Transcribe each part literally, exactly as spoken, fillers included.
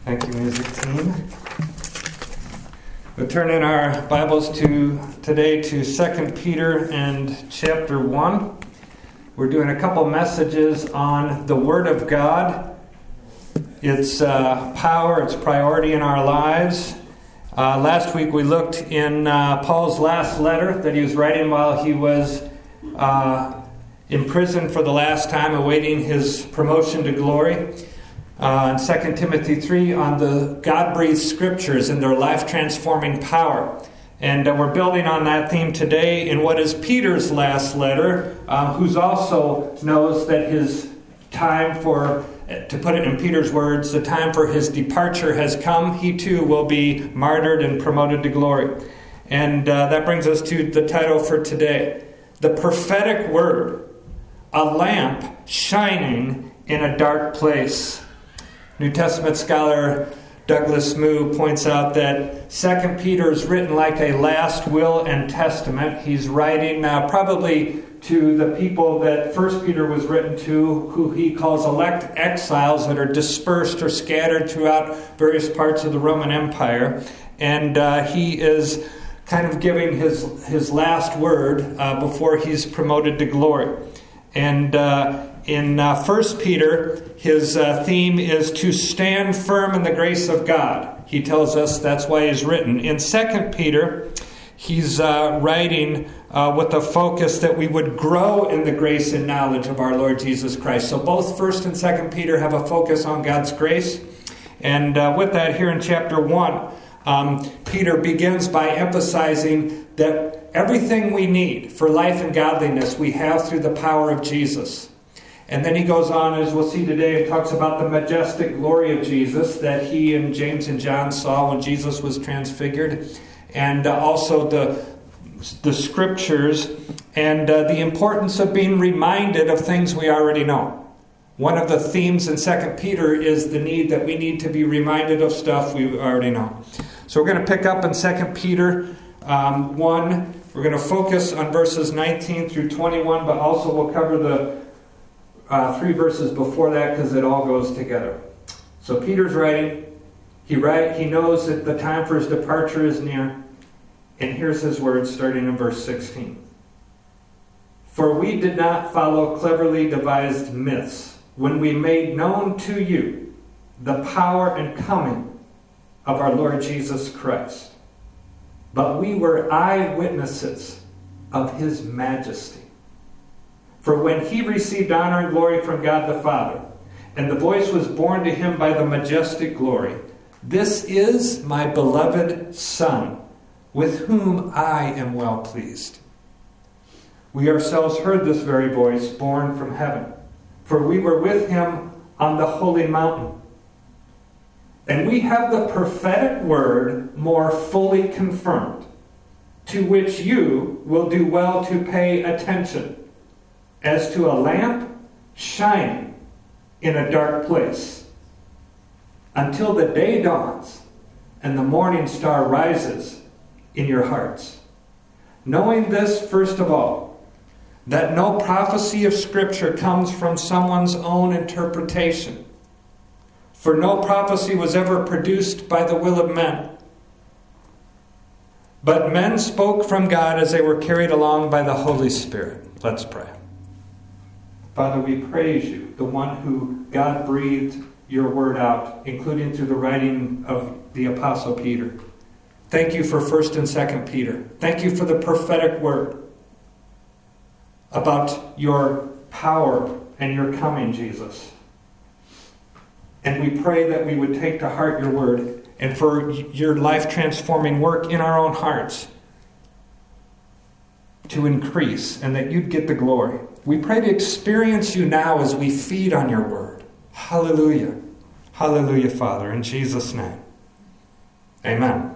Thank you, music team. We'll turn in our Bibles to today to Second Peter and chapter one. We're doing a couple messages on the Word of God, its uh, power, its priority in our lives. Uh, last week we looked in uh, Paul's last letter that he was writing while he was uh, in prison for the last time, awaiting his promotion to glory. Uh, in Second Timothy three on the God-breathed scriptures and their life-transforming power. And uh, we're building on that theme today in what is Peter's last letter, um, who also knows that his time for, to put it in Peter's words, the time for his departure has come. He too will be martyred and promoted to glory. And uh, that brings us to the title for today, The Prophetic Word, a lamp shining in a dark place. New Testament scholar Douglas Moo points out that Second Peter is written like a last will and testament. He's writing uh, probably to the people that First Peter was written to, who he calls elect exiles that are dispersed or scattered throughout various parts of the Roman Empire. And uh, he is kind of giving his, his last word uh, before he's promoted to glory. And uh, in uh, First Peter, his uh, theme is to stand firm in the grace of God. He tells us that's why he's written. In Second Peter, he's uh, writing uh, with a focus that we would grow in the grace and knowledge of our Lord Jesus Christ. So both First and Second Peter have a focus on God's grace. And uh, with that, here in chapter one, um, Peter begins by emphasizing that everything we need for life and godliness we have through the power of Jesus. And then he goes on, as we'll see today, and talks about the majestic glory of Jesus that he and James and John saw when Jesus was transfigured. And uh, also the, the scriptures and uh, the importance of being reminded of things we already know. One of the themes in Second Peter is the need that we need to be reminded of stuff we already know. So we're going to pick up in Second Peter um, one. We're going to focus on verses nineteen through twenty-one, but also we'll cover the Uh, three verses before that because it all goes together. So Peter's writing. He write, he knows that the time for his departure is near. And here's his words starting in verse sixteen. For we did not follow cleverly devised myths when we made known to you the power and coming of our Lord Jesus Christ. But we were eyewitnesses of his majesty. For when he received honor and glory from God the Father, and the voice was borne to him by the majestic glory, this is my beloved Son, with whom I am well pleased. We ourselves heard this very voice borne from heaven, for we were with him on the holy mountain. And we have the prophetic word more fully confirmed, to which you will do well to pay attention, as to a lamp shining in a dark place, until the day dawns and the morning star rises in your hearts. Knowing this, first of all, that no prophecy of Scripture comes from someone's own interpretation. For no prophecy was ever produced by the will of men, but men spoke from God as they were carried along by the Holy Spirit. Let's pray. Father, we praise you, the one who God breathed your word out, including through the writing of the Apostle Peter. Thank you for First and Second Peter. Thank you for the prophetic word about your power and your coming, Jesus. And we pray that we would take to heart your word and for your life-transforming work in our own hearts to increase and that you'd get the glory. We pray to experience you now as we feed on your word. Hallelujah. Hallelujah, Father, in Jesus' name. Amen.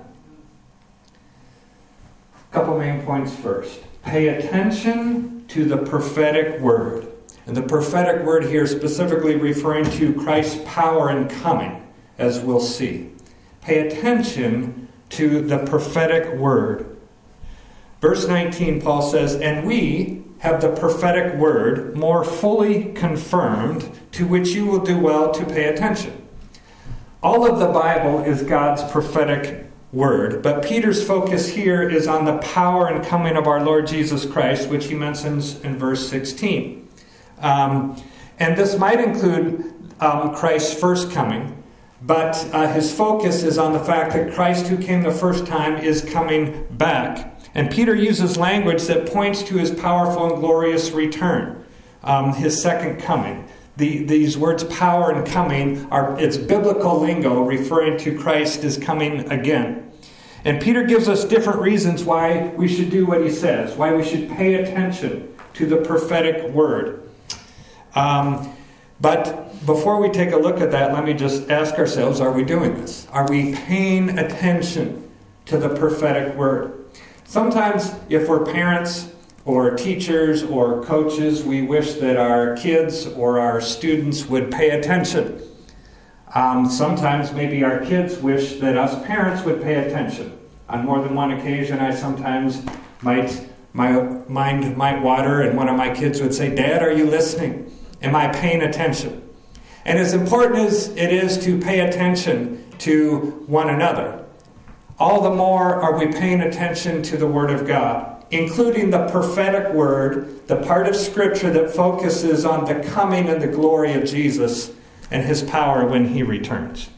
A couple main points first. Pay attention to the prophetic word. And the prophetic word here specifically referring to Christ's power and coming, as we'll see. Pay attention to the prophetic word. Verse nineteen, Paul says, and we have the prophetic word more fully confirmed, to which you will do well to pay attention. all of the Bible is God's prophetic word, but Peter's focus here is on the power and coming of our Lord Jesus Christ, which he mentions in verse sixteen. Um, and this might include um, Christ's first coming, but uh, his focus is on the fact that Christ, who came the first time, is coming back. And Peter uses language that points to his powerful and glorious return, um, his second coming. The, these words power and coming are it's biblical lingo referring to Christ is coming again. And Peter gives us different reasons why we should do what he says, why we should pay attention to the prophetic word. Um, but before we take a look at that, let me just ask ourselves, are we doing this? Are we paying attention to the prophetic word? Sometimes if we're parents or teachers or coaches, we wish that our kids or our students would pay attention. Um, sometimes maybe our kids wish that us parents would pay attention. On more than one occasion, I sometimes might, my mind might water and one of my kids would say, "Dad, are you listening? Am I paying attention?" And as important as it is to pay attention to one another, all the more are we paying attention to the Word of God, including the prophetic word, the part of Scripture that focuses on the coming and the glory of Jesus and his power when he returns.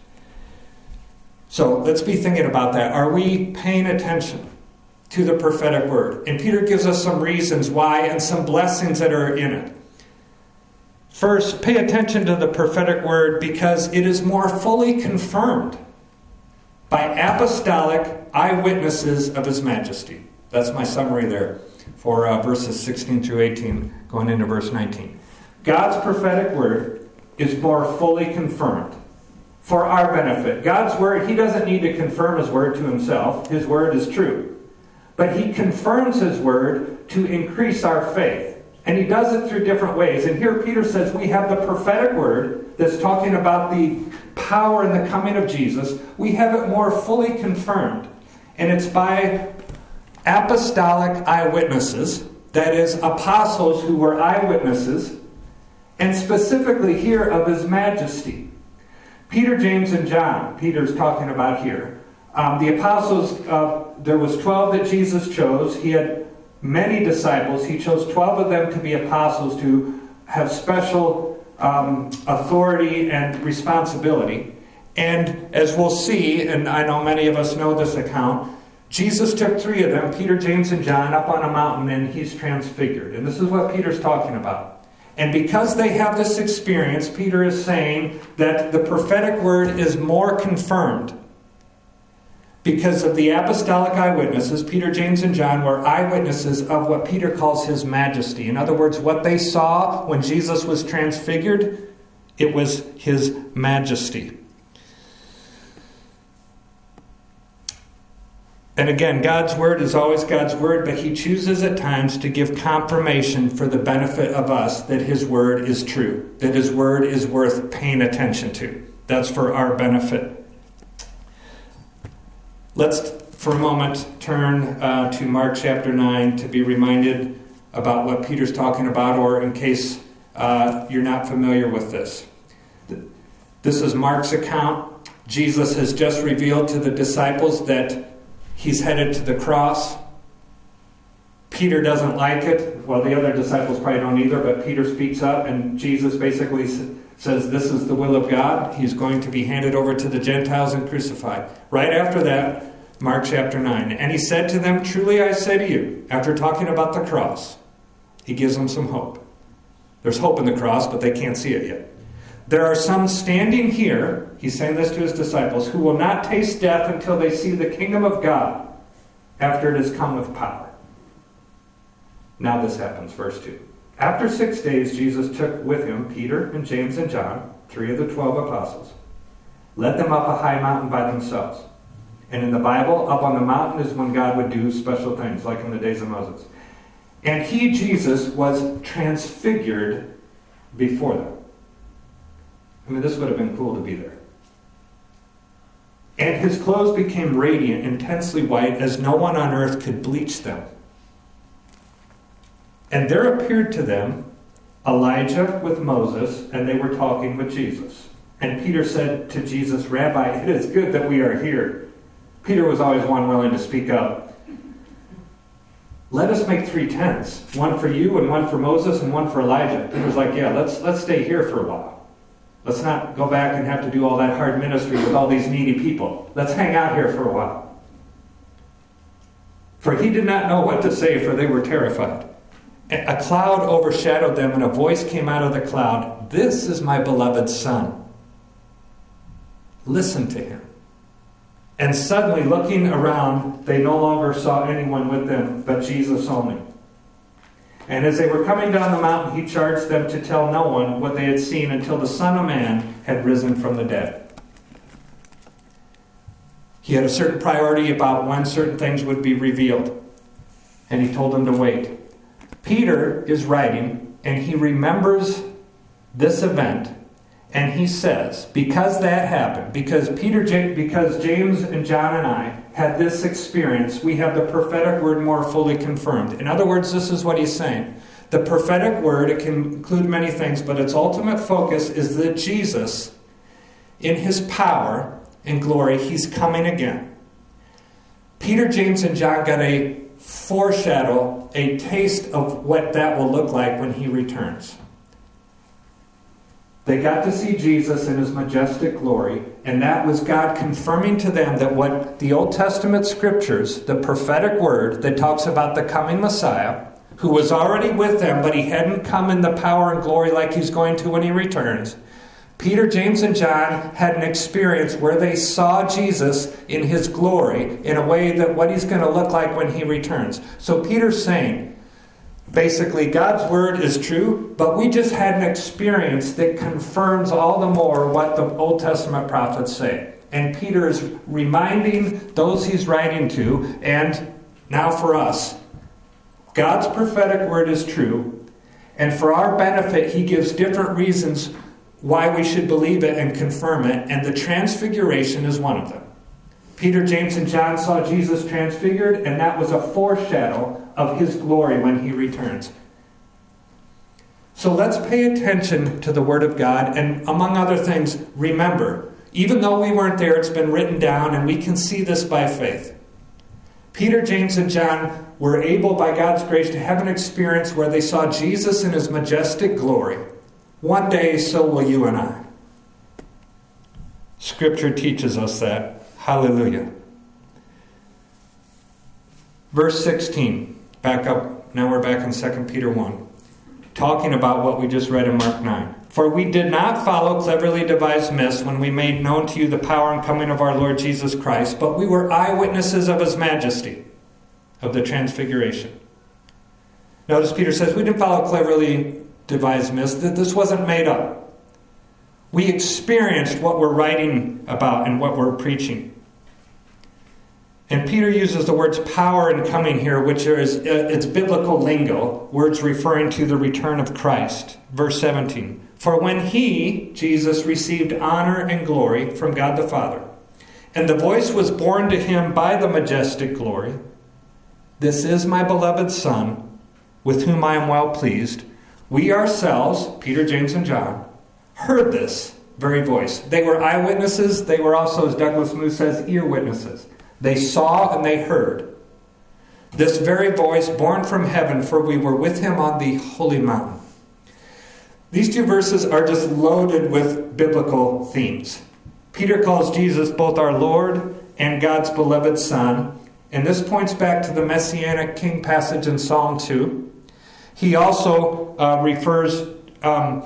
So let's be thinking about that. Are we paying attention to the prophetic word? And Peter gives us some reasons why and some blessings that are in it. First, pay attention to the prophetic word because it is more fully confirmed by apostolic eyewitnesses of his majesty. That's my summary there for uh, verses sixteen through eighteen, going into verse nineteen. God's prophetic word is more fully confirmed for our benefit. God's word, he doesn't need to confirm his word to himself. His word is true. But he confirms his word to increase our faith. And he does it through different ways. And here Peter says we have the prophetic word that's talking about the power and the coming of Jesus. We have it more fully confirmed. And it's by apostolic eyewitnesses, that is, apostles who were eyewitnesses, and specifically here of his majesty. Peter, James, and John, Peter's talking about here. Um, the apostles, uh, there was twelve that Jesus chose. He had many disciples. He chose twelve of them to be apostles to have special um, authority and responsibility. And as we'll see, and I know many of us know this account, Jesus took three of them, Peter, James, and John, up on a mountain, and he's transfigured. And this is what Peter's talking about. And because they have this experience, Peter is saying that the prophetic word is more confirmed. Because of the apostolic eyewitnesses, Peter, James, and John were eyewitnesses of what Peter calls his majesty. In other words, what they saw when Jesus was transfigured, it was his majesty. And again, God's word is always God's word, but he chooses at times to give confirmation for the benefit of us that his word is true, that his word is worth paying attention to. That's for our benefit. Let's, for a moment, turn uh, to Mark chapter nine to be reminded about what Peter's talking about, or in case uh, you're not familiar with this. This is Mark's account. Jesus has just revealed to the disciples that he's headed to the cross. Peter doesn't like it. Well, the other disciples probably don't either, but Peter speaks up, and Jesus basically says, this is the will of God. He's going to be handed over to the Gentiles and crucified. Right after that, Mark chapter nine. And he said to them, truly I say to you, after talking about the cross, he gives them some hope. There's hope in the cross, but they can't see it yet. There are some standing here, he's saying this to his disciples, who will not taste death until they see the kingdom of God after it has come with power. Now this happens, verse two. After six days, Jesus took with him Peter and James and John, three of the twelve apostles, led them up a high mountain by themselves. And in the Bible, up on the mountain is when God would do special things, like in the days of Moses. And he, Jesus, was transfigured before them. I mean, this would have been cool to be there. And his clothes became radiant, intensely white, as no one on earth could bleach them. And there appeared to them Elijah with Moses, and they were talking with Jesus. And Peter said to Jesus, "Rabbi, it is good that we are here." Peter was always one willing to speak up. "Let us make three tents, one for you and one for Moses and one for Elijah." Peter was like, yeah, let's, let's stay here for a while. Let's not go back and have to do all that hard ministry with all these needy people. Let's hang out here for a while. For he did not know what to say, for they were terrified. A cloud overshadowed them, and a voice came out of the cloud, "This is my beloved Son. Listen to him." And suddenly, looking around, they no longer saw anyone with them, but Jesus only. And as they were coming down the mountain, he charged them to tell no one what they had seen until the Son of Man had risen from the dead. He had a certain priority about when certain things would be revealed. And he told them to wait. Peter is writing, and he remembers this event. And he says, because that happened, because Peter, because James and John and I had this experience, we have the prophetic word more fully confirmed. In other words, this is what he's saying. The prophetic word, it can include many things, but its ultimate focus is that Jesus, in his power and glory, he's coming again. Peter, James, and John got a foreshadow, a taste of what that will look like when he returns. They got to see Jesus in his majestic glory, and that was God confirming to them that what the Old Testament scriptures, the prophetic word that talks about the coming Messiah, who was already with them, but he hadn't come in the power and glory like he's going to when he returns. Peter, James, and John had an experience where they saw Jesus in his glory in a way that what he's going to look like when he returns. So Peter's saying, basically, God's word is true, but we just had an experience that confirms all the more what the Old Testament prophets say. And Peter is reminding those he's writing to, and now for us, God's prophetic word is true, and for our benefit, he gives different reasons why we should believe it and confirm it, and the transfiguration is one of them. Peter, James, and John saw Jesus transfigured, and that was a foreshadow of his glory when he returns. So let's pay attention to the Word of God, and among other things, remember, even though we weren't there, it's been written down, and we can see this by faith. Peter, James, and John were able, by God's grace, to have an experience where they saw Jesus in his majestic glory. One day, so will you and I. Scripture teaches us that. Hallelujah. Verse sixteen. Back up. Now we're back in Second Peter one. Talking about what we just read in Mark nine. For we did not follow cleverly devised myths when we made known to you the power and coming of our Lord Jesus Christ, but we were eyewitnesses of his majesty, of the transfiguration. Notice Peter says we didn't follow cleverly devised myths, that this wasn't made up. We experienced what we're writing about and what we're preaching. And Peter uses the words power and coming here, which is it's biblical lingo, words referring to the return of Christ. Verse seventeen. For when he, Jesus, received honor and glory from God the Father, and the voice was borne to him by the majestic glory, "This is my beloved Son, with whom I am well pleased," we ourselves, Peter, James, and John, heard this very voice. They were eyewitnesses. They were also, as Douglas Moo says, ear witnesses. They saw and they heard this very voice born from heaven, for we were with him on the holy mountain. These two verses are just loaded with biblical themes. Peter calls Jesus both our Lord and God's beloved Son, and this points back to the Messianic King passage in Psalm two. He also uh, refers um,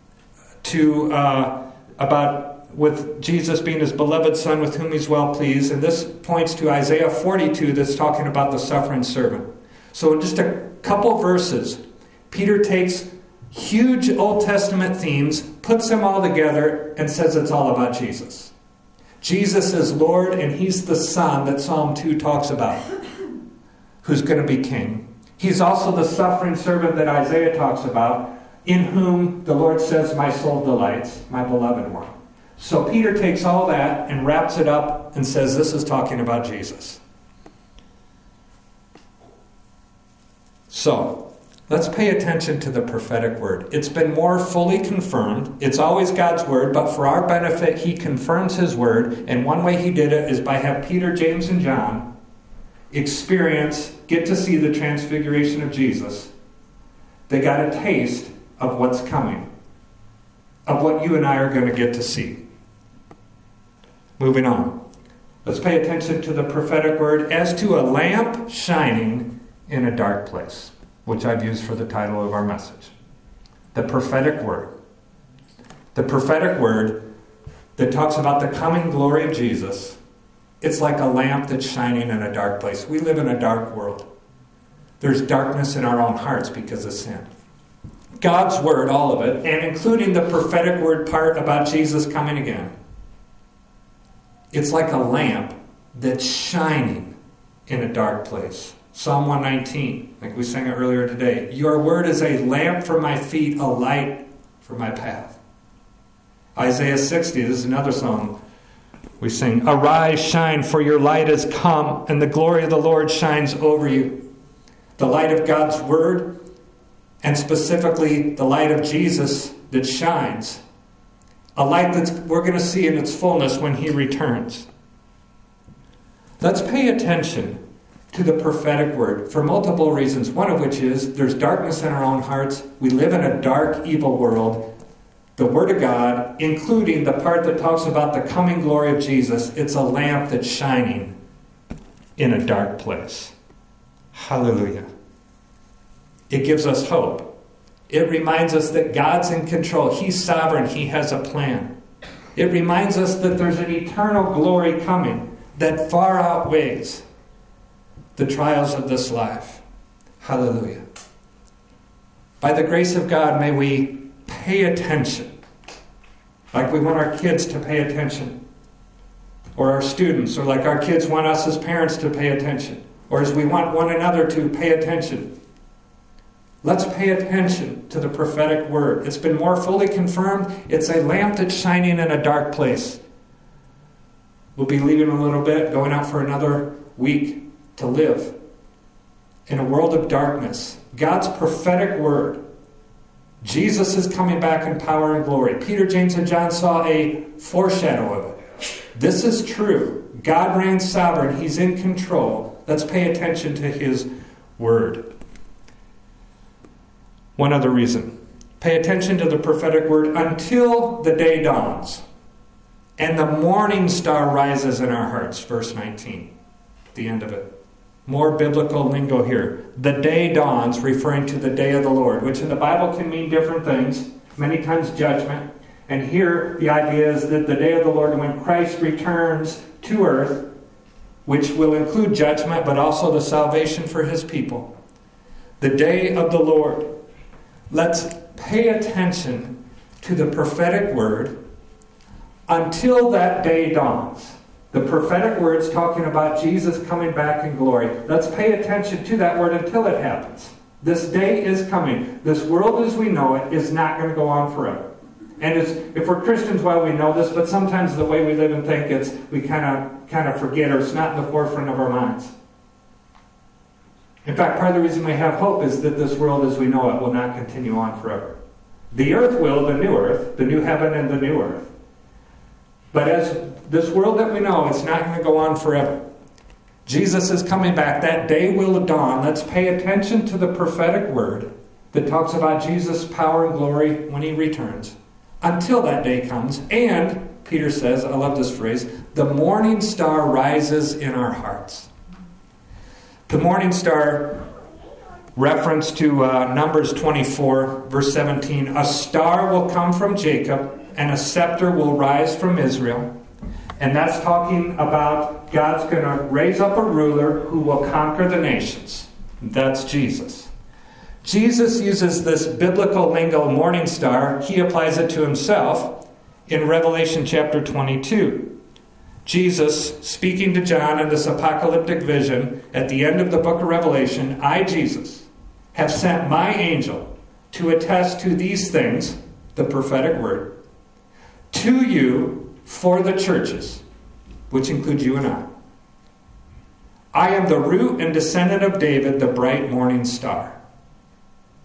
to uh, about with Jesus being his beloved Son with whom he's well pleased. And this points to Isaiah forty-two that's talking about the suffering servant. So in just a couple verses, Peter takes huge Old Testament themes, puts them all together, and says it's all about Jesus. Jesus is Lord, and he's the Son that Psalm two talks about, who's going to be king. He's also the suffering servant that Isaiah talks about, in whom the Lord says, "My soul delights, my beloved one." So Peter takes all that and wraps it up and says this is talking about Jesus. So, Let's pay attention to the prophetic word. It's been more fully confirmed. It's always God's word, but for our benefit, he confirms his word. And one way he did it is by having Peter, James, and John experience, get to see the transfiguration of Jesus. They got a taste of what's coming, of what you and I are going to get to see. Moving on. Let's pay attention to the prophetic word as to a lamp shining in a dark place, which I've used for the title of our message. The prophetic word. The prophetic word that talks about the coming glory of Jesus. It's like a lamp that's shining in a dark place. We live in a dark world. There's darkness in our own hearts because of sin. God's word, all of it, and including the prophetic word part about Jesus coming again. It's like a lamp that's shining in a dark place. Psalm one nineteen, like we sang it earlier today. Your word is a lamp for my feet, a light for my path. Isaiah sixty, this is another song we sing. Arise, shine, for your light has come, and the glory of the Lord shines over you. The light of God's word, and specifically the light of Jesus that shines. A light that we're going to see in its fullness when he returns. Let's pay attention to the prophetic word for multiple reasons. One of which is there's darkness in our own hearts. We live in a dark, evil world. The word of God, including the part that talks about the coming glory of Jesus, it's a lamp that's shining in a dark place. Hallelujah. It gives us hope. It reminds us that God's in control. He's sovereign. He has a plan. It reminds us that there's an eternal glory coming that far outweighs the trials of this life. Hallelujah. By the grace of God, may we pay attention, like we want our kids to pay attention, or our students, or like our kids want us as parents to pay attention, or as we want one another to pay attention. Let's pay attention to the prophetic word. It's been more fully confirmed. It's a lamp that's shining in a dark place. We'll be leaving in a little bit, going out for another week to live in a world of darkness. God's prophetic word. Jesus is coming back in power and glory. Peter, James, and John saw a foreshadow of it. This is true. God reigns sovereign. He's in control. Let's pay attention to his word. One other reason. Pay attention to the prophetic word until the day dawns and the morning star rises in our hearts. Verse nineteen. The end of it. More biblical lingo here. The day dawns, referring to the day of the Lord, which in the Bible can mean different things. Many times judgment. And here the idea is that the day of the Lord, when Christ returns to earth, which will include judgment, but also the salvation for his people. The day of the Lord. Let's pay attention to the prophetic word until that day dawns. The prophetic word's talking about Jesus coming back in glory. Let's pay attention to that word until it happens. This day is coming. This world as we know it is not going to go on forever. And it's, if we're Christians, well, we know this, but sometimes the way we live and think, it's we kind of kind of forget, or it's not in the forefront of our minds. In fact, part of the reason we have hope is that this world as we know it will not continue on forever. The earth will, the new earth, the new heaven and the new earth. But as this world that we know, it's not going to go on forever. Jesus is coming back. That day will dawn. Let's pay attention to the prophetic word that talks about Jesus' power and glory when he returns. Until that day comes. And, Peter says, I love this phrase, the morning star rises in our hearts. The morning star, reference to uh, Numbers twenty-four, verse seventeen. A star will come from Jacob, and a scepter will rise from Israel. And that's talking about God's going to raise up a ruler who will conquer the nations. That's Jesus. Jesus uses this biblical lingo, morning star. He applies it to himself in Revelation chapter twenty-two. Jesus, speaking to John in this apocalyptic vision at the end of the book of Revelation, I, Jesus, have sent my angel to attest to these things, the prophetic word, to you for the churches, which includes you and I. I am the root and descendant of David, the bright morning star.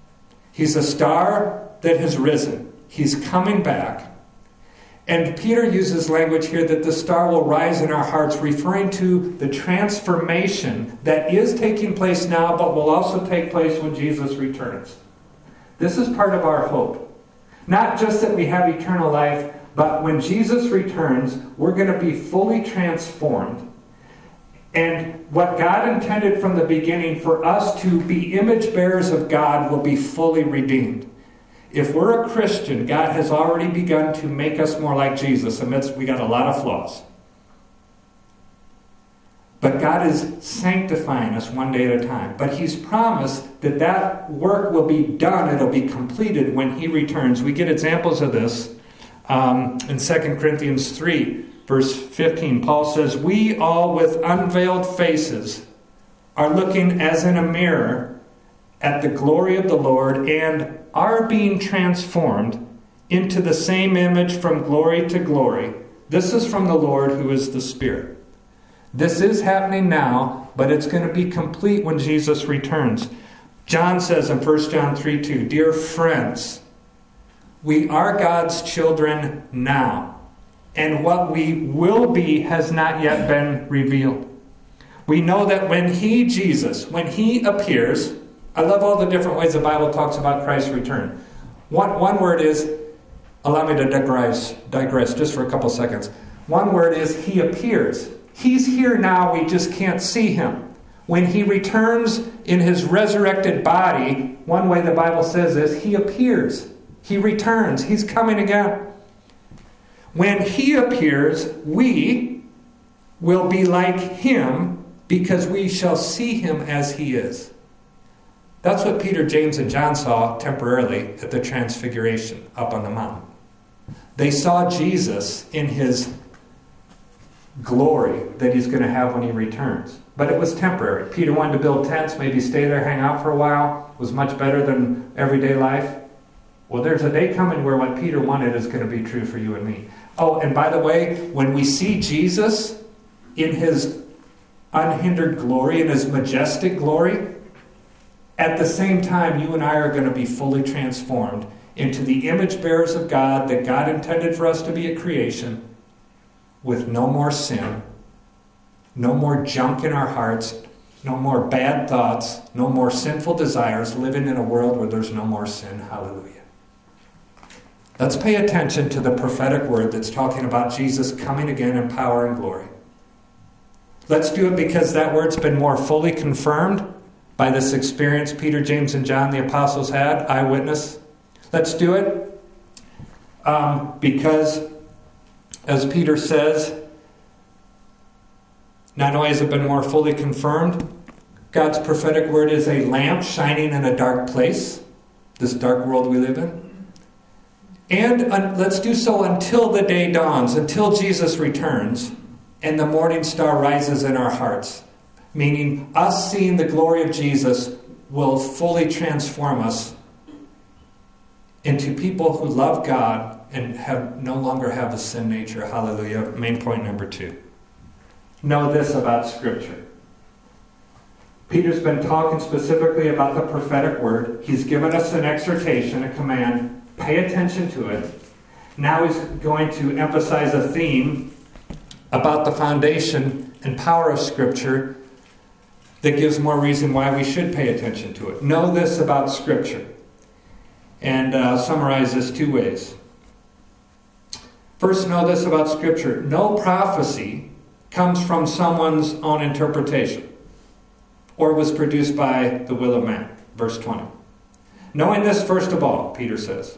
He's a star that has risen. He's coming back. And Peter uses language here that the star will rise in our hearts, referring to the transformation that is taking place now, but will also take place when Jesus returns. This is part of our hope. Not just that we have eternal life, but when Jesus returns, we're going to be fully transformed. And what God intended from the beginning for us to be image bearers of God will be fully redeemed. If we're a Christian, God has already begun to make us more like Jesus, amidst we got a lot of flaws. But God is sanctifying us one day at a time. But He's promised that that work will be done, it'll be completed when He returns. We get examples of this um, in Second Corinthians three, verse fifteen. Paul says, "We all with unveiled faces are looking as in a mirror at the glory of the Lord, and are being transformed into the same image from glory to glory. This is from the Lord who is the Spirit." This is happening now, but it's going to be complete when Jesus returns. John says in First John three two, "Dear friends, we are God's children now, and what we will be has not yet been revealed. We know that when He, Jesus, when He appears," I love all the different ways the Bible talks about Christ's return. One, one word is, allow me to digress, digress just for a couple seconds. One word is He appears. He's here now, we just can't see Him. When He returns in His resurrected body, one way the Bible says this, He appears. He returns. He's coming again. When He appears, we will be like Him because we shall see Him as He is. That's what Peter, James, and John saw temporarily at the Transfiguration up on the mountain. They saw Jesus in His glory that He's going to have when He returns. But it was temporary. Peter wanted to build tents, maybe stay there, hang out for a while. It was much better than everyday life. Well, there's a day coming where what Peter wanted is going to be true for you and me. Oh, and by the way, when we see Jesus in His unhindered glory, in His majestic glory, at the same time, you and I are going to be fully transformed into the image bearers of God that God intended for us to be at creation, with no more sin, no more junk in our hearts, no more bad thoughts, no more sinful desires, living in a world where there's no more sin. Hallelujah. Let's pay attention to the prophetic word that's talking about Jesus coming again in power and glory. Let's do it because that word's been more fully confirmed by this experience Peter, James, and John, the apostles, had, eyewitness. Let's do it um, because, as Peter says, not only has it been more fully confirmed, God's prophetic word is a lamp shining in a dark place, this dark world we live in. And uh, let's do so until the day dawns, until Jesus returns, and the morning star rises in our hearts. Meaning, us seeing the glory of Jesus will fully transform us into people who love God and have no longer have a sin nature. Hallelujah. Main point number two. Know this about Scripture. Peter's been talking specifically about the prophetic word. He's given us an exhortation, a command. Pay attention to it. Now he's going to emphasize a theme about the foundation and power of Scripture that gives more reason why we should pay attention to it. Know this about Scripture. And uh, summarize this two ways. First, know this about Scripture. No prophecy comes from someone's own interpretation or was produced by the will of man. Verse twenty. Knowing this, first of all, Peter says,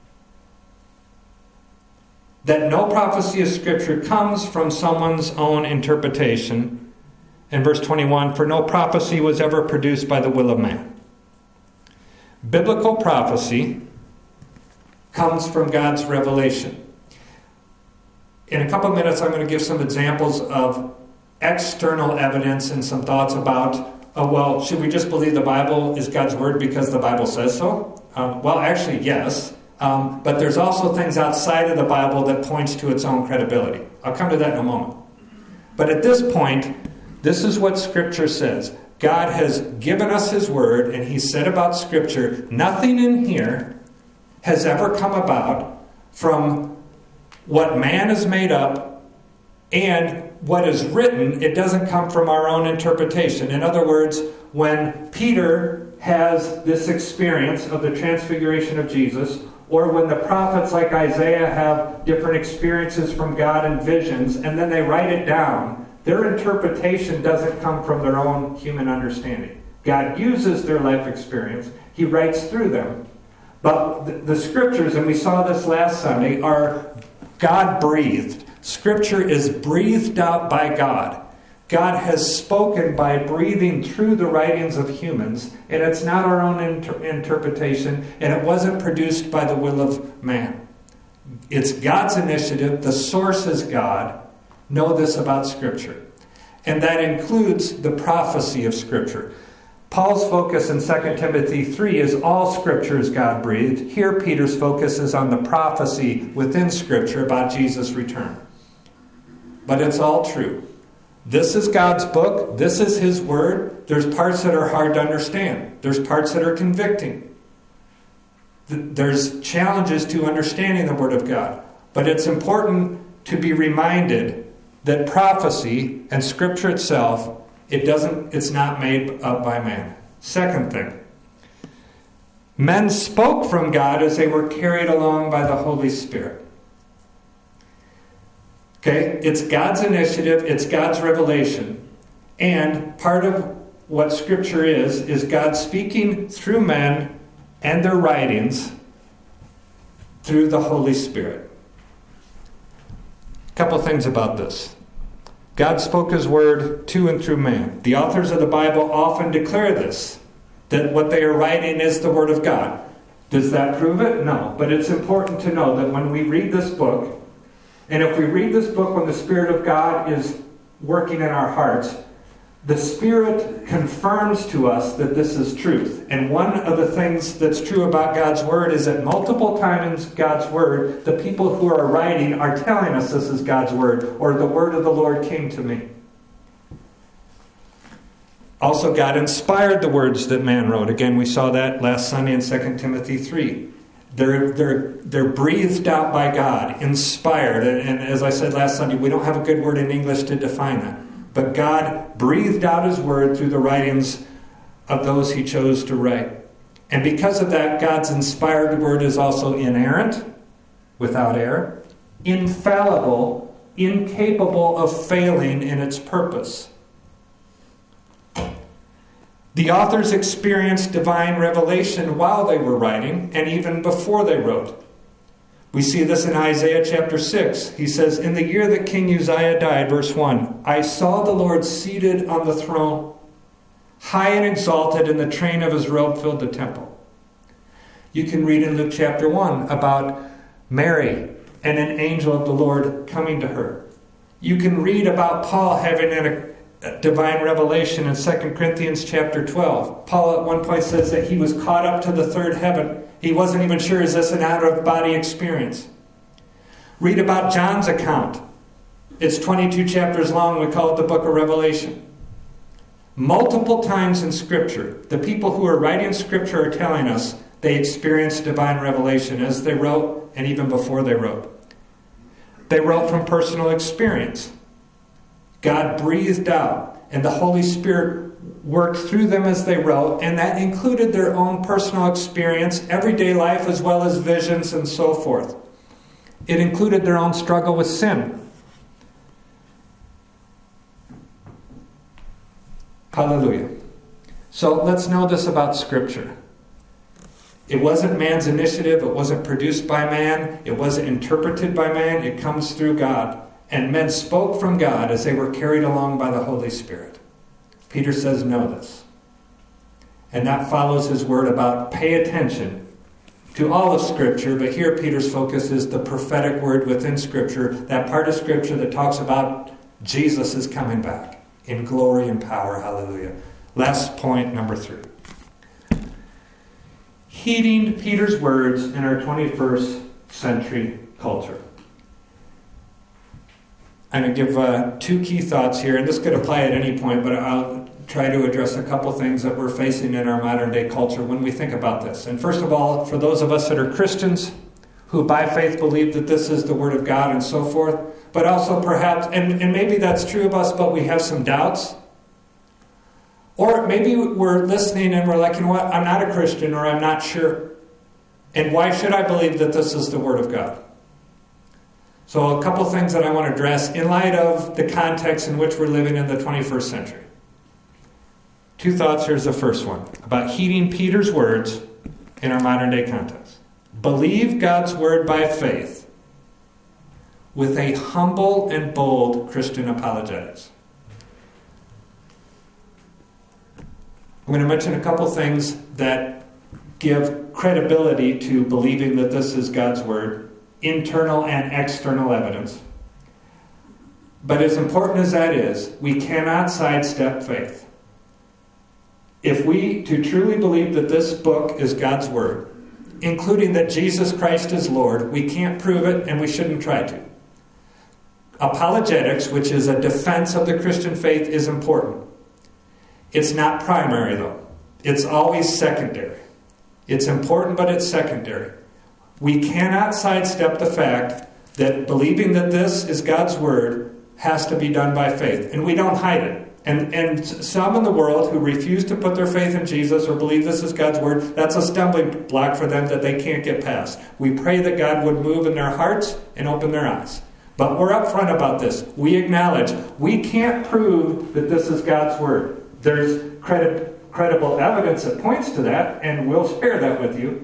that no prophecy of Scripture comes from someone's own interpretation. In verse twenty-one, for no prophecy was ever produced by the will of man. Biblical prophecy comes from God's revelation. In a couple of minutes, I'm going to give some examples of external evidence and some thoughts about, oh, well, should we just believe the Bible is God's word because the Bible says so? Um, well, actually, yes. Um, but there's also things outside of the Bible that points to its own credibility. I'll come to that in a moment. But at this point, this is what Scripture says. God has given us His Word, and He said about Scripture, nothing in here has ever come about from what man has made up, and what is written, it doesn't come from our own interpretation. In other words, when Peter has this experience of the transfiguration of Jesus, or when the prophets like Isaiah have different experiences from God and visions, and then they write it down, their interpretation doesn't come from their own human understanding. God uses their life experience. He writes through them. But the, the Scriptures, and we saw this last Sunday, are God-breathed. Scripture is breathed out by God. God has spoken by breathing through the writings of humans, and it's not our own inter- interpretation, and it wasn't produced by the will of man. It's God's initiative. The source is God. Know this about Scripture. And that includes the prophecy of Scripture. Paul's focus in Second Timothy three is all Scripture is God-breathed. Here Peter's focus is on the prophecy within Scripture about Jesus' return. But it's all true. This is God's book. This is His Word. There's parts that are hard to understand. There's parts that are convicting. There's challenges to understanding the Word of God. But it's important to be reminded that prophecy and Scripture itself, it doesn't, it's not made up by man. Second thing, men spoke from God as they were carried along by the Holy Spirit. Okay, it's God's initiative, it's God's revelation. And part of what Scripture is, is God speaking through men and their writings through the Holy Spirit. A couple things about this. God spoke His Word to and through man. The authors of the Bible often declare this, that what they are writing is the Word of God. Does that prove it? No. But it's important to know that when we read this book, and if we read this book when the Spirit of God is working in our hearts, the Spirit confirms to us that this is truth. And one of the things that's true about God's Word is that multiple times in God's Word, the people who are writing are telling us this is God's Word, or the Word of the Lord came to me. Also, God inspired the words that man wrote. Again, we saw that last Sunday in Second Timothy three. They're, they're, they're breathed out by God, inspired. And, and as I said last Sunday, we don't have a good word in English to define that. But God breathed out His Word through the writings of those He chose to write. And because of that, God's inspired Word is also inerrant, without error, infallible, incapable of failing in its purpose. The authors experienced divine revelation while they were writing and even before they wrote. We see this in Isaiah chapter six. He says, in the year that King Uzziah died, verse one, I saw the Lord seated on the throne, high and exalted, and the train of His robe filled the temple. You can read in Luke chapter one about Mary and an angel of the Lord coming to her. You can read about Paul having an divine revelation in Second Corinthians chapter twelve. Paul at one point says that he was caught up to the third heaven. He wasn't even sure, is this an out-of-body experience? Read about John's account. It's twenty-two chapters long. We call it the book of Revelation. Multiple times in Scripture, the people who are writing Scripture are telling us they experienced divine revelation as they wrote and even before they wrote. They wrote from personal experience. God breathed out, and the Holy Spirit worked through them as they wrote, and that included their own personal experience, everyday life, as well as visions and so forth. It included their own struggle with sin. Hallelujah. So let's know this about Scripture. It wasn't man's initiative. It wasn't produced by man. It wasn't interpreted by man. It comes through God. And men spoke from God as they were carried along by the Holy Spirit. Peter says, know this. And that follows his word about pay attention to all of Scripture. But here Peter's focus is the prophetic word within Scripture. That part of Scripture that talks about Jesus is coming back in glory and power. Hallelujah. Last point, number three. Heeding Peter's words in our twenty-first century culture. I'm going to give uh, two key thoughts here, and this could apply at any point, but I'll try to address a couple things that we're facing in our modern day culture when we think about this. And first of all, for those of us that are Christians who by faith believe that this is the Word of God and so forth, but also perhaps, and, and maybe that's true of us, but we have some doubts. Or maybe we're listening and we're like, you know what, I'm not a Christian, or I'm not sure. And why should I believe that this is the Word of God? So a couple things that I want to address in light of the context in which we're living in the twenty-first century. Two thoughts. Here's the first one about heeding Peter's words in our modern day context. Believe God's Word by faith with a humble and bold Christian apologetics. I'm going to mention a couple things that give credibility to believing that this is God's Word. Internal and external evidence. But as important as that is, we cannot sidestep faith. If we to truly believe that this book is God's Word, including that Jesus Christ is Lord, we can't prove it and we shouldn't try to. Apologetics, which is a defense of the Christian faith, is important. It's not primary though. It's always secondary. It's important, but it's secondary. We cannot sidestep the fact that believing that this is God's Word has to be done by faith. And we don't hide it. And, and some in the world who refuse to put their faith in Jesus or believe this is God's Word, that's a stumbling block for them that they can't get past. We pray that God would move in their hearts and open their eyes. But we're upfront about this. We acknowledge we can't prove that this is God's Word. There's credi- credible evidence that points to that, and we'll share that with you.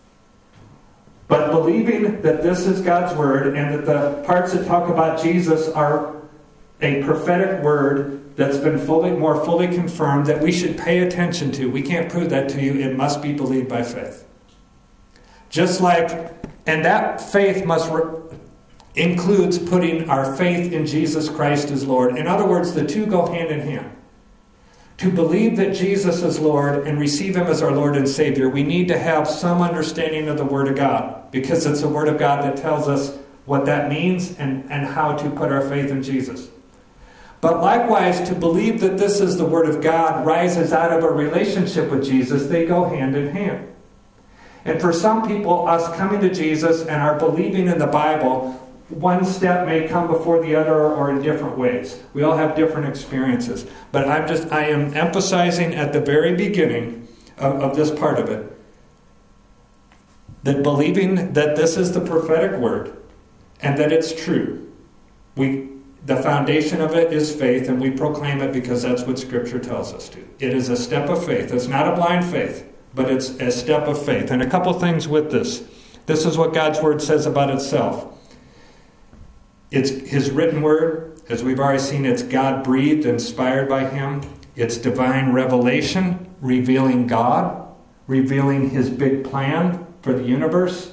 But believing that this is God's Word and that the parts that talk about Jesus are a prophetic word that's been fully, more fully confirmed that we should pay attention to. We can't prove that to you. It must be believed by faith. Just like, and that faith must re- includes putting our faith in Jesus Christ as Lord. In other words, the two go hand in hand. To believe that Jesus is Lord and receive Him as our Lord and Savior, we need to have some understanding of the Word of God, because it's the Word of God that tells us what that means and, and how to put our faith in Jesus. But likewise, to believe that this is the Word of God rises out of a relationship with Jesus. They go hand in hand. And for some people, us coming to Jesus and our believing in the Bible, one step may come before the other or in different ways. We all have different experiences. But I'm just, I am emphasizing at the very beginning of, of this part of it that believing that this is the prophetic word and that it's true. We, the foundation of it is faith, and we proclaim it because that's what Scripture tells us to. It is a step of faith. It's not a blind faith, but it's a step of faith. And a couple things with this. This is what God's Word says about itself. It's His written word. As we've already seen, it's God-breathed, inspired by Him. It's divine revelation, revealing God, revealing His big plan for the universe,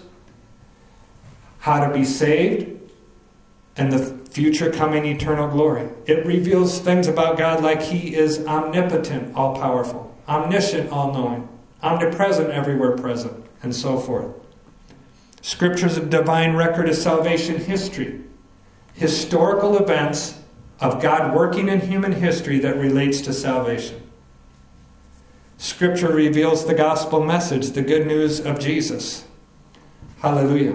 how to be saved, and the future coming eternal glory. It reveals things about God like He is omnipotent, all-powerful, omniscient, all-knowing, omnipresent, everywhere present, and so forth. Scripture's a divine record of salvation history. Historical events of God working in human history that relates to salvation. Scripture reveals the gospel message, the good news of Jesus. Hallelujah.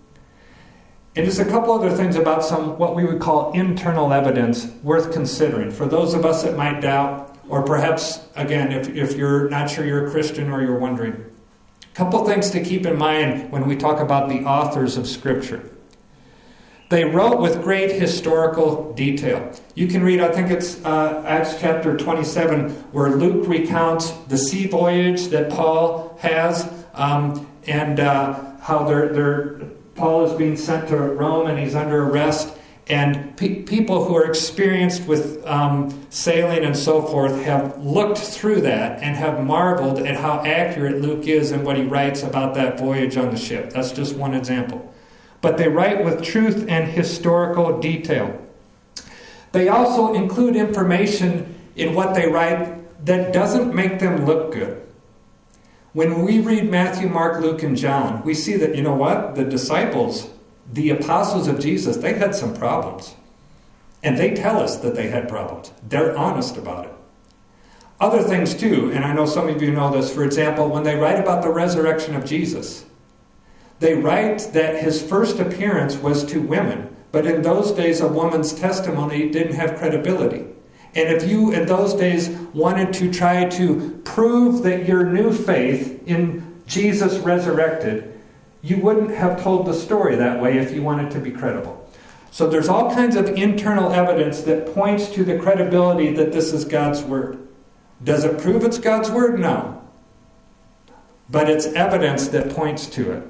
And just a couple other things about some what we would call internal evidence worth considering for those of us that might doubt, or perhaps, again, if, if you're not sure you're a Christian or you're wondering. A couple things to keep in mind when we talk about the authors of Scripture. They wrote with great historical detail. You can read, I think it's uh, Acts chapter twenty-seven, where Luke recounts the sea voyage that Paul has, um, and uh, how they're, they're, Paul is being sent to Rome and he's under arrest. And pe- people who are experienced with um, sailing and so forth have looked through that and have marveled at how accurate Luke is in what he writes about that voyage on the ship. That's just one example. But they write with truth and historical detail. They also include information in what they write that doesn't make them look good. When we read Matthew, Mark, Luke, and John, we see that, you know what? The disciples, the apostles of Jesus, they had some problems. And they tell us that they had problems. They're honest about it. Other things too, and I know some of you know this, for example, when they write about the resurrection of Jesus, they write that his first appearance was to women, but in those days a woman's testimony didn't have credibility. And if you in those days wanted to try to prove that your new faith in Jesus resurrected, you wouldn't have told the story that way if you wanted to be credible. So there's all kinds of internal evidence that points to the credibility that this is God's word. Does it prove it's God's word? No. But it's evidence that points to it.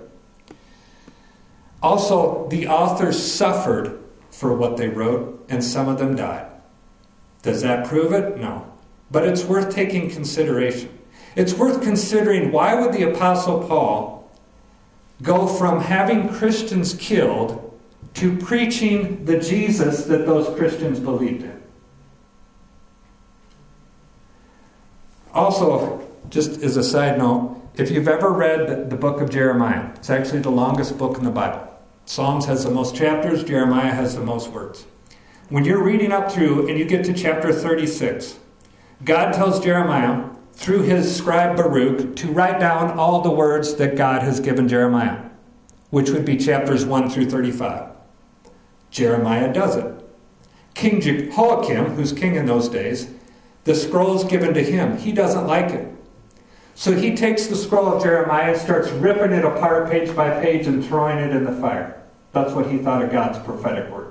Also, the authors suffered for what they wrote, and some of them died. Does that prove it? No. But it's worth taking consideration. It's worth considering, why would the Apostle Paul go from having Christians killed to preaching the Jesus that those Christians believed in? Also, just as a side note, if you've ever read the book of Jeremiah, it's actually the longest book in the Bible. Psalms has the most chapters, Jeremiah has the most words. When you're reading up through and you get to chapter thirty-six, God tells Jeremiah, through his scribe Baruch, to write down all the words that God has given Jeremiah, which would be chapters one through thirty-five. Jeremiah does it. King Jehoiakim, who's king in those days, the scroll is given to him. He doesn't like it. So he takes the scroll of Jeremiah and starts ripping it apart page by page and throwing it in the fire. That's what he thought of God's prophetic word.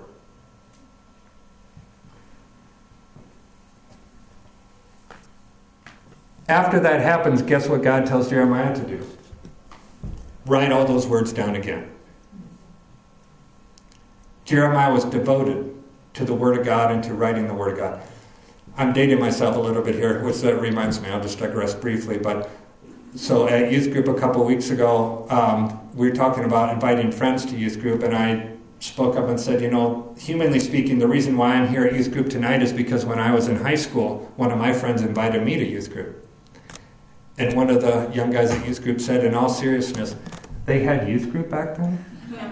After that happens, guess what God tells Jeremiah to do? Write all those words down again. Jeremiah was devoted to the Word of God and to writing the Word of God. I'm dating myself a little bit here, which that reminds me, I'll just digress briefly. But so at youth group a couple of weeks ago, um, we were talking about inviting friends to youth group, and I spoke up and said, you know, humanly speaking, the reason why I'm here at youth group tonight is because when I was in high school, one of my friends invited me to youth group. And one of the young guys at youth group said, in all seriousness, they had youth group back then?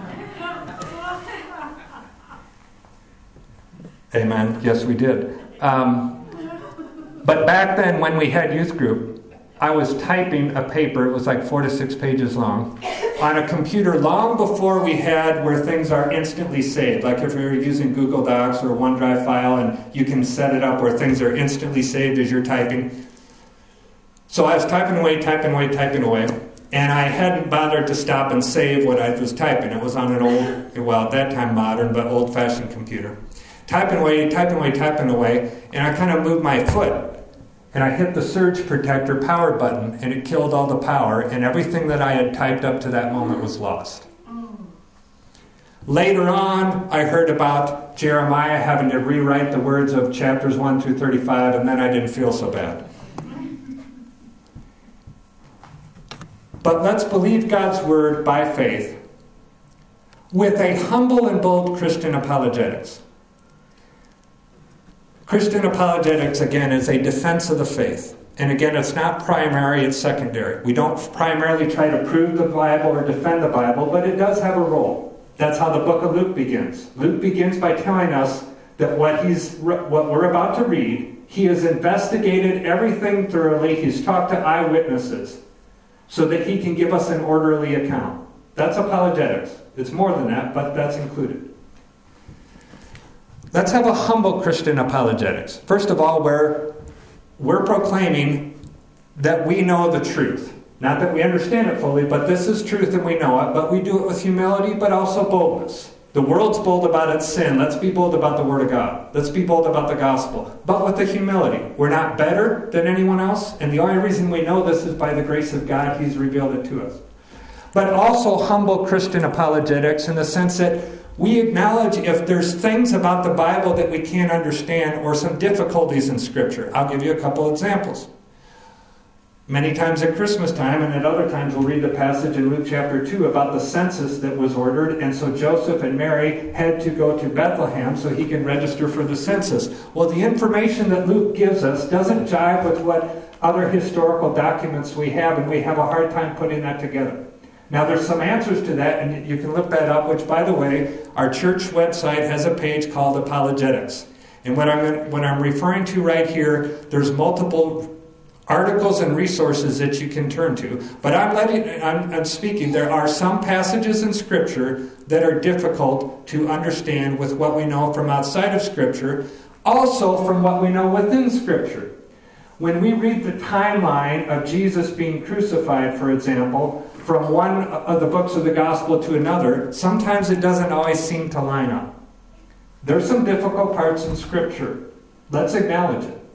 Amen. Yes, we did. Um, but back then, when we had youth group, I was typing a paper, it was like four to six pages long, on a computer long before we had where things are instantly saved. Like if you're using Google Docs or a OneDrive file and you can set it up where things are instantly saved as you're typing. So I was typing away, typing away, typing away, and I hadn't bothered to stop and save what I was typing. It was on an old, well, at that time modern, but old-fashioned computer. Typing away, typing away, typing away, and I kind of moved my foot, and I hit the surge protector power button, and it killed all the power, and everything that I had typed up to that moment was lost. Later on, I heard about Jeremiah having to rewrite the words of chapters one through thirty-five, and then I didn't feel so bad. But let's believe God's word by faith with a humble and bold Christian apologetics. Christian apologetics, again, is a defense of the faith. And again, it's not primary, it's secondary. We don't primarily try to prove the Bible or defend the Bible, but it does have a role. That's how the book of Luke begins. Luke begins by telling us that what he's what we're about to read, he has investigated everything thoroughly. He's talked to eyewitnesses so that he can give us an orderly account. That's apologetics. It's more than that, but that's included. Let's have a humble Christian apologetics. First of all, we're, we're proclaiming that we know the truth. Not that we understand it fully, but this is truth and we know it, but we do it with humility, but also boldness. The world's bold about its sin. Let's be bold about the Word of God. Let's be bold about the gospel, but with the humility. We're not better than anyone else, and the only reason we know this is by the grace of God. He's revealed it to us. But also humble Christian apologetics in the sense that we acknowledge if there's things about the Bible that we can't understand or some difficulties in Scripture. I'll give you a couple examples. Many times at Christmas time and at other times we'll read the passage in Luke chapter two about the census that was ordered, and so Joseph and Mary had to go to Bethlehem so he can register for the census. Well, the information that Luke gives us doesn't jive with what other historical documents we have, and we have a hard time putting that together. Now, there's some answers to that, and you can look that up, which, by the way, our church website has a page called Apologetics. And what I'm, what I'm referring to right here, there's multiple articles and resources that you can turn to. But I'm letting, I'm, I'm speaking, there are some passages in Scripture that are difficult to understand with what we know from outside of Scripture, also from what we know within Scripture. When we read the timeline of Jesus being crucified, for example, from one of the books of the gospel to another, sometimes it doesn't always seem to line up. There's some difficult parts in Scripture. Let's acknowledge it.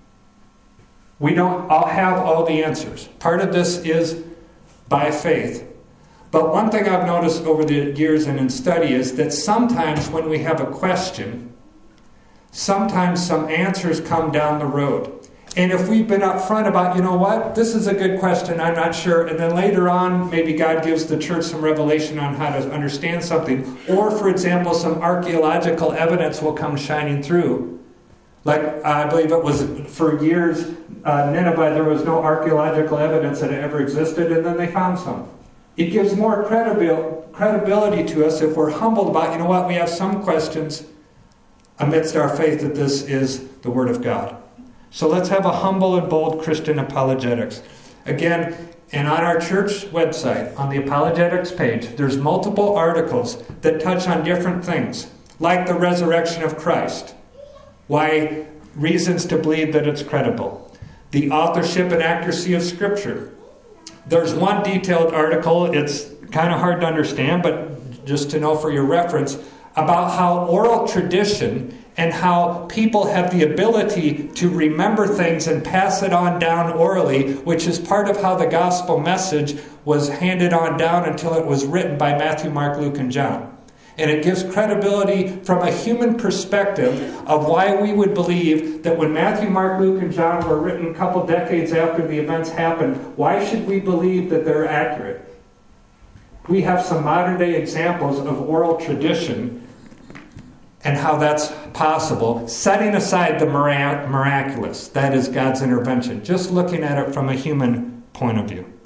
We don't all have all the answers. Part of this is by faith. But one thing I've noticed over the years and in study is that sometimes when we have a question, sometimes some answers come down the road. And if we've been upfront about, you know what, this is a good question, I'm not sure, and then later on, maybe God gives the church some revelation on how to understand something, or, for example, some archaeological evidence will come shining through. Like, I believe it was for years, uh, Nineveh, there was no archaeological evidence that it ever existed, and then they found some. It gives more credibil- credibility to us if we're humbled about, you know what, we have some questions amidst our faith that this is the Word of God. So let's have a humble and bold Christian apologetics. Again, and on our church website, on the apologetics page, there's multiple articles that touch on different things, like the resurrection of Christ, why reasons to believe that it's credible, the authorship and accuracy of Scripture. There's one detailed article, it's kind of hard to understand, but just to know for your reference, about how oral tradition and how people have the ability to remember things and pass it on down orally, which is part of how the gospel message was handed on down until it was written by Matthew, Mark, Luke, and John. And it gives credibility from a human perspective of why we would believe that when Matthew, Mark, Luke, and John were written a couple decades after the events happened, why should we believe that they're accurate? We have some modern-day examples of oral tradition and how that's possible, setting aside the mirac- miraculous, that is God's intervention, just looking at it from a human point of view.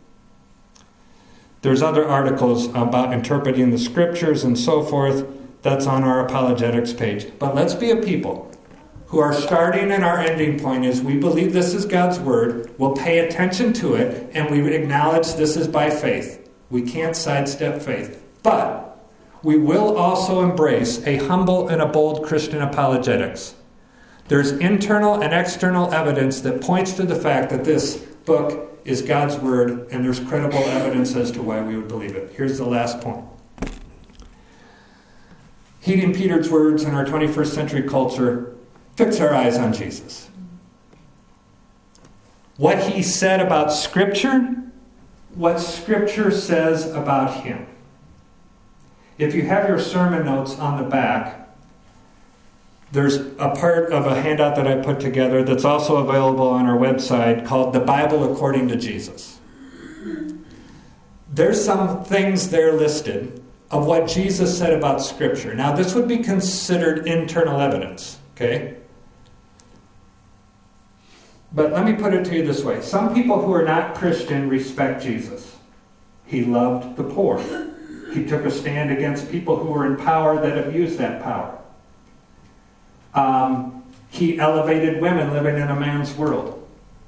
There's other articles about interpreting the Scriptures and so forth. That's on our apologetics page. But let's be a people who are starting and our ending point is we believe this is God's Word, we'll pay attention to it, and we acknowledge this is by faith. We can't sidestep faith. But we will also embrace a humble and a bold Christian apologetics. There's internal and external evidence that points to the fact that this book is God's Word, and there's credible evidence as to why we would believe it. Here's the last point. Heeding Peter's words in our twenty-first century culture, fix our eyes on Jesus. What he said about Scripture, what Scripture says about him. If you have your sermon notes on the back, there's a part of a handout that I put together that's also available on our website called The Bible According to Jesus. There's some things there listed of what Jesus said about Scripture. Now, this would be considered internal evidence, okay? But let me put it to you this way. Some people who are not Christian respect Jesus. He loved the poor. He took a stand against people who were in power that abused that power. Um, he elevated women living in a man's world.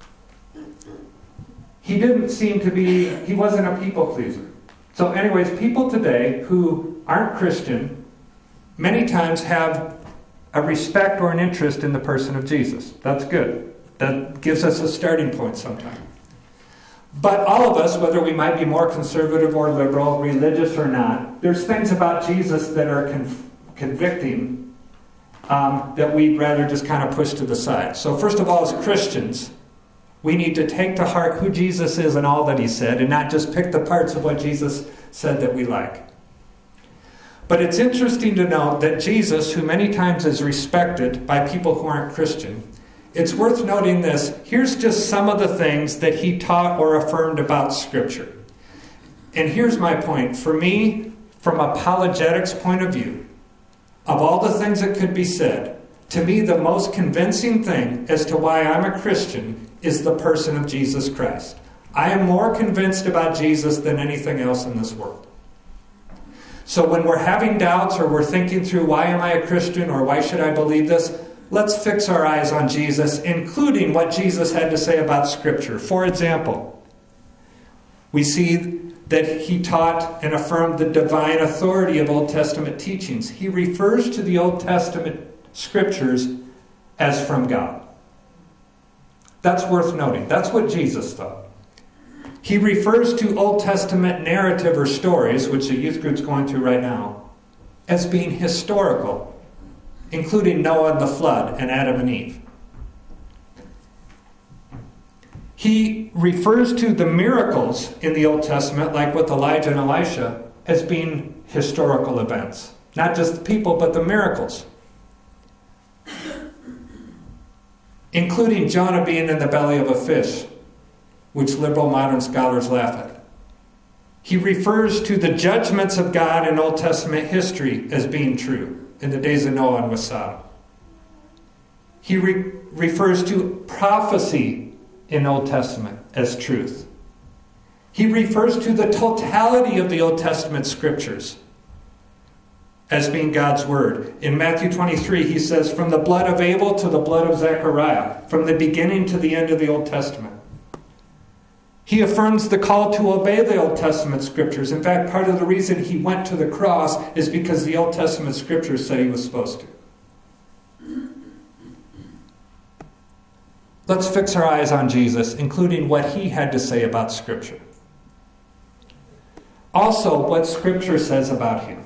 He didn't seem to be, he wasn't a people pleaser. So anyways, people today who aren't Christian many times have a respect or an interest in the person of Jesus. That's good. That gives us a starting point sometime. But all of us, whether we might be more conservative or liberal, religious or not, there's things about Jesus that are conv- convicting um, that we'd rather just kind of push to the side. So first of all, as Christians, we need to take to heart who Jesus is and all that he said, and not just pick the parts of what Jesus said that we like. But it's interesting to note that Jesus, who many times is respected by people who aren't Christian, it's worth noting this. Here's just some of the things that he taught or affirmed about Scripture. And here's my point. For me, from apologetics point of view, of all the things that could be said, to me the most convincing thing as to why I'm a Christian is the person of Jesus Christ. I am more convinced about Jesus than anything else in this world. So when we're having doubts or we're thinking through, why am I a Christian or why should I believe this? Let's fix our eyes on Jesus, including what Jesus had to say about Scripture. For example, we see that he taught and affirmed the divine authority of Old Testament teachings. He refers to the Old Testament Scriptures as from God. That's worth noting. That's what Jesus thought. He refers to Old Testament narrative or stories, which the youth group's going through right now, as being historical, including Noah and the flood and Adam and Eve. He refers to the miracles in the Old Testament, like with Elijah and Elisha, as being historical events. Not just the people, but the miracles. Including Jonah being in the belly of a fish, which liberal modern scholars laugh at. He refers to the judgments of God in Old Testament history as being true in the days of Noah and with Sodom. He re- refers to prophecy in Old Testament as truth. He refers to the totality of the Old Testament Scriptures as being God's Word. In Matthew twenty-three, he says, from the blood of Abel to the blood of Zechariah, from the beginning to the end of the Old Testament. He affirms the call to obey the Old Testament Scriptures. In fact, part of the reason he went to the cross is because the Old Testament Scriptures said he was supposed to. Let's fix our eyes on Jesus, including what he had to say about Scripture. Also, what Scripture says about him.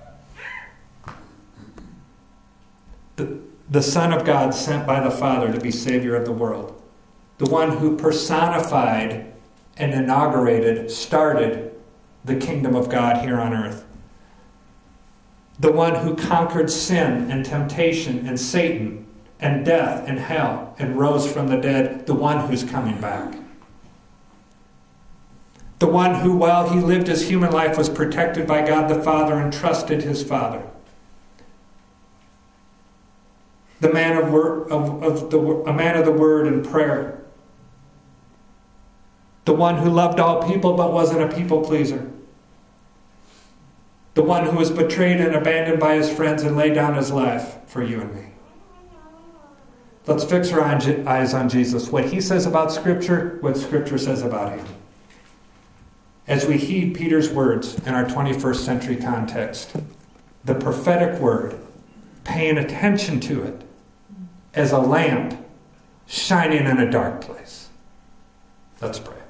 The, the Son of God sent by the Father to be Savior of the world. The one who personified and inaugurated, started the kingdom of God here on earth. The one who conquered sin and temptation and Satan and death and hell and rose from the dead. The one who's coming back. The one who, while he lived his human life, was protected by God the Father and trusted his Father. The man of, word, of, of the a man of the word and prayer. The one who loved all people but wasn't a people pleaser. The one who was betrayed and abandoned by his friends and laid down his life for you and me. Let's fix our eyes on Jesus. What he says about Scripture, what Scripture says about him. As we heed Peter's words in our twenty-first century context, the prophetic word, paying attention to it as a lamp shining in a dark place. Let's pray.